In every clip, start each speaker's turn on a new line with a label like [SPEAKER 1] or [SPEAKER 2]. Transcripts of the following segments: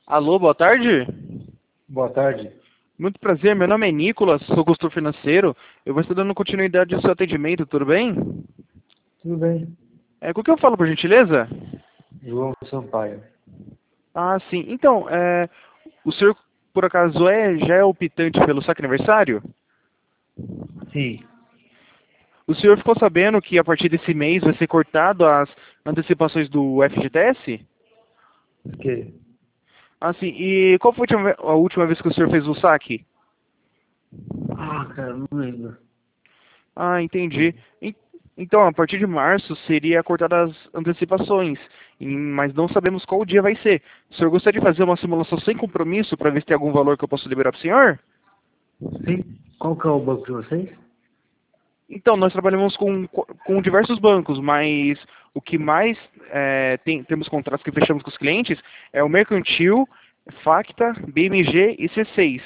[SPEAKER 1] Alô, boa tarde.
[SPEAKER 2] Boa tarde.
[SPEAKER 1] Muito prazer, meu nome é Nicolas, sou consultor financeiro. Eu vou estar dando continuidade ao seu atendimento, tudo bem?
[SPEAKER 2] Tudo bem?
[SPEAKER 1] Com o que eu falo, por gentileza?
[SPEAKER 2] João Sampaio.
[SPEAKER 1] Ah, sim. Então, o senhor, por acaso, já é optante pelo saque aniversário?
[SPEAKER 2] Sim.
[SPEAKER 1] O senhor ficou sabendo que a partir desse mês vai ser cortado as antecipações do FGTS?
[SPEAKER 2] Ok.
[SPEAKER 1] Ah, sim. E qual foi a última vez que o senhor fez o saque?
[SPEAKER 2] Ah, cara, não lembro.
[SPEAKER 1] Ah, entendi. Então, a partir de março seria cortadas as antecipações, mas não sabemos qual dia vai ser. O senhor gostaria de fazer uma simulação sem compromisso para ver se tem algum valor que eu possa liberar para o senhor?
[SPEAKER 2] Sim. Qual que é o banco de vocês?
[SPEAKER 1] Então, nós trabalhamos com diversos bancos, mas o que mais temos contratos que fechamos com os clientes é o Mercantil, Facta, BMG e C6.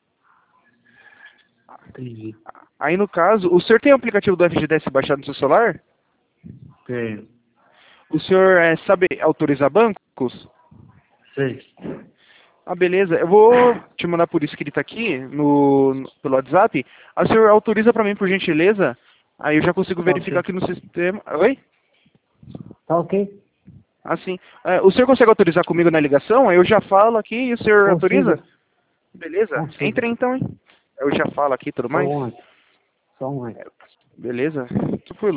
[SPEAKER 2] Entendi.
[SPEAKER 1] Aí, no caso, o senhor tem o aplicativo do FGTS baixado no seu celular?
[SPEAKER 2] Tenho.
[SPEAKER 1] O senhor sabe autorizar bancos?
[SPEAKER 2] Sei.
[SPEAKER 1] Ah, beleza. Eu vou te mandar por escrito aqui pelo WhatsApp. A senhor autoriza para mim, por gentileza? Aí eu já consigo
[SPEAKER 2] Tá
[SPEAKER 1] verificar
[SPEAKER 2] ok.
[SPEAKER 1] aqui no sistema. Oi?
[SPEAKER 2] Tá ok?
[SPEAKER 1] Assim. O senhor consegue autorizar comigo na ligação? Aí eu já falo aqui e o senhor autoriza?
[SPEAKER 2] Consigo.
[SPEAKER 1] Beleza.
[SPEAKER 2] Consigo.
[SPEAKER 1] Entra então, hein? Eu já falo aqui e tudo
[SPEAKER 2] Só um
[SPEAKER 1] mais.
[SPEAKER 2] momento. Só um momento.
[SPEAKER 1] Beleza. Tranquilo.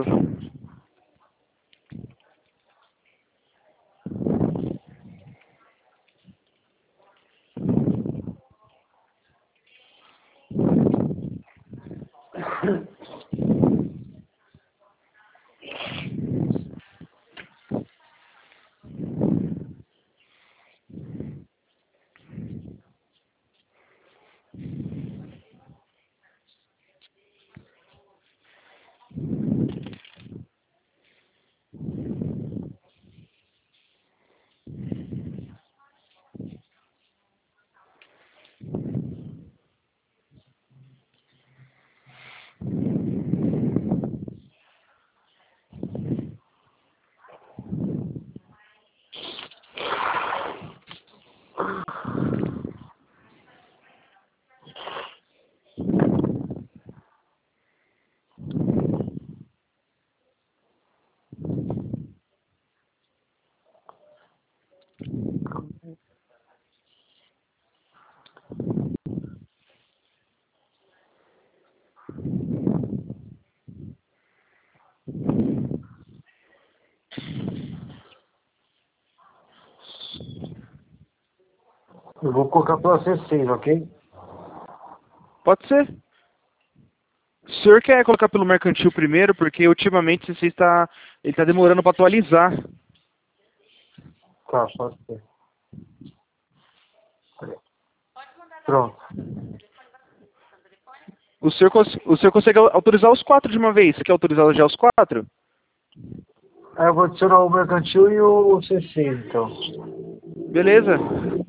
[SPEAKER 2] Eu vou colocar pra você 6, ok?
[SPEAKER 1] Pode ser? O senhor quer colocar pelo mercantil primeiro, porque ultimamente ele está demorando para atualizar.
[SPEAKER 2] Tá, pode ser. Pronto.
[SPEAKER 1] O senhor consegue autorizar os quatro de uma vez? Você quer autorizar já os quatro?
[SPEAKER 2] Aí eu vou adicionar o mercantil e o C6, então.
[SPEAKER 1] Beleza.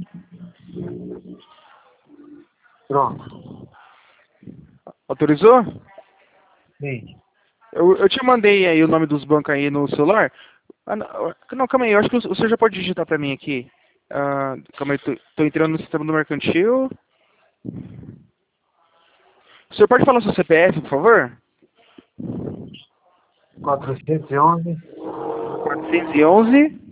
[SPEAKER 2] Pronto.
[SPEAKER 1] Autorizou?
[SPEAKER 2] Sim.
[SPEAKER 1] Eu te mandei aí o nome dos bancos aí no celular. Ah, não, calma aí. Eu acho que o senhor já pode digitar para mim aqui. Ah, calma aí, tô entrando no sistema do mercantil. O senhor pode falar seu CPF, por favor?
[SPEAKER 2] 411,
[SPEAKER 1] 411,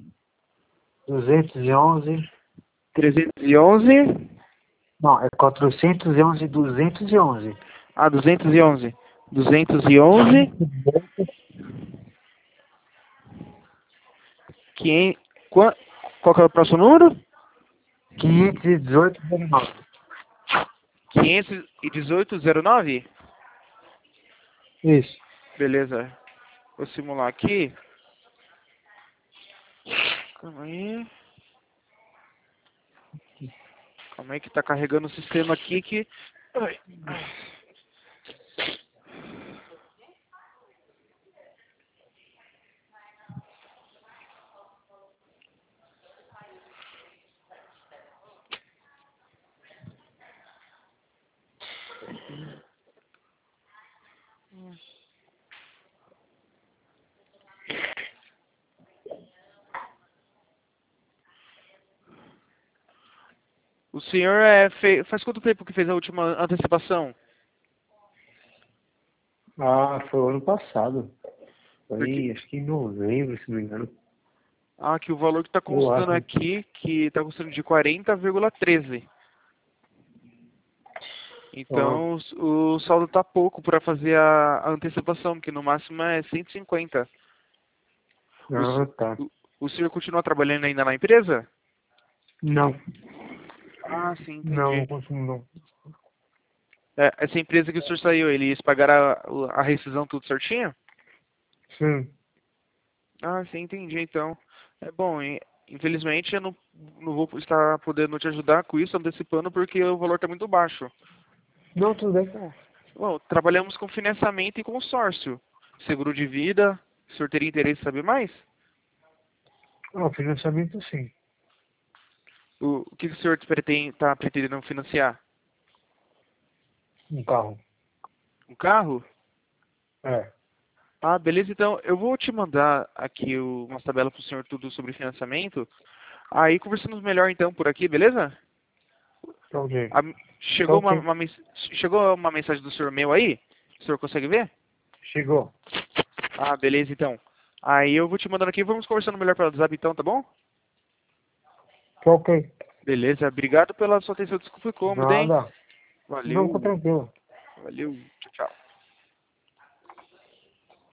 [SPEAKER 2] 211.
[SPEAKER 1] 311,
[SPEAKER 2] Não, é 411, 211.
[SPEAKER 1] 211. 211, 500, qual que é o próximo número?
[SPEAKER 2] 518, 09.
[SPEAKER 1] 51809?
[SPEAKER 2] Isso.
[SPEAKER 1] Beleza. Vou simular aqui. Calma aí. Calma aí que tá carregando o sistema aqui que... Ai. O senhor faz quanto tempo que fez a última antecipação?
[SPEAKER 2] Ah, foi o ano passado.
[SPEAKER 1] Porque,
[SPEAKER 2] Foi, acho que em novembro, se não me engano.
[SPEAKER 1] que o valor que está
[SPEAKER 2] Eu
[SPEAKER 1] constando
[SPEAKER 2] acho.
[SPEAKER 1] aqui, que está constando de 40,13.
[SPEAKER 2] Ah,
[SPEAKER 1] Então, o saldo tá pouco para fazer a antecipação, que no máximo é 150. O, s-
[SPEAKER 2] tá.
[SPEAKER 1] o senhor continua trabalhando ainda na empresa?
[SPEAKER 2] Não,
[SPEAKER 1] Ah, sim,
[SPEAKER 2] não, não
[SPEAKER 1] entendi.
[SPEAKER 2] consumo não.
[SPEAKER 1] Essa empresa que o senhor saiu, eles pagaram a rescisão tudo certinho?
[SPEAKER 2] Sim.
[SPEAKER 1] Ah, sim, entendi, então. É bom, infelizmente eu não vou estar podendo te ajudar com isso, antecipando, porque o valor está muito baixo.
[SPEAKER 2] Não, tudo bem.
[SPEAKER 1] Bom, trabalhamos com financiamento e consórcio. Seguro de vida, o senhor teria interesse em saber mais?
[SPEAKER 2] Ah, financiamento sim.
[SPEAKER 1] O que o senhor está pretendendo financiar?
[SPEAKER 2] Um carro.
[SPEAKER 1] Um carro?
[SPEAKER 2] É.
[SPEAKER 1] Ah, beleza, então eu vou te mandar aqui umas tabelas para o senhor tudo sobre financiamento. Aí conversamos melhor então por aqui, beleza?
[SPEAKER 2] Tá ok.
[SPEAKER 1] A-
[SPEAKER 2] Tá
[SPEAKER 1] chegou
[SPEAKER 2] ok.
[SPEAKER 1] chegou uma mensagem do senhor meu aí? O senhor consegue ver?
[SPEAKER 2] Chegou.
[SPEAKER 1] Ah, beleza então. Aí eu vou te mandando aqui, vamos conversando melhor pelo WhatsApp então, tá bom?
[SPEAKER 2] Tá ok.
[SPEAKER 1] Beleza, obrigado pela sua atenção, desculpa o incômodo, hein?
[SPEAKER 2] Nada. Não, fica
[SPEAKER 1] Valeu,
[SPEAKER 2] tranquilo.
[SPEAKER 1] valeu, tchau, tchau.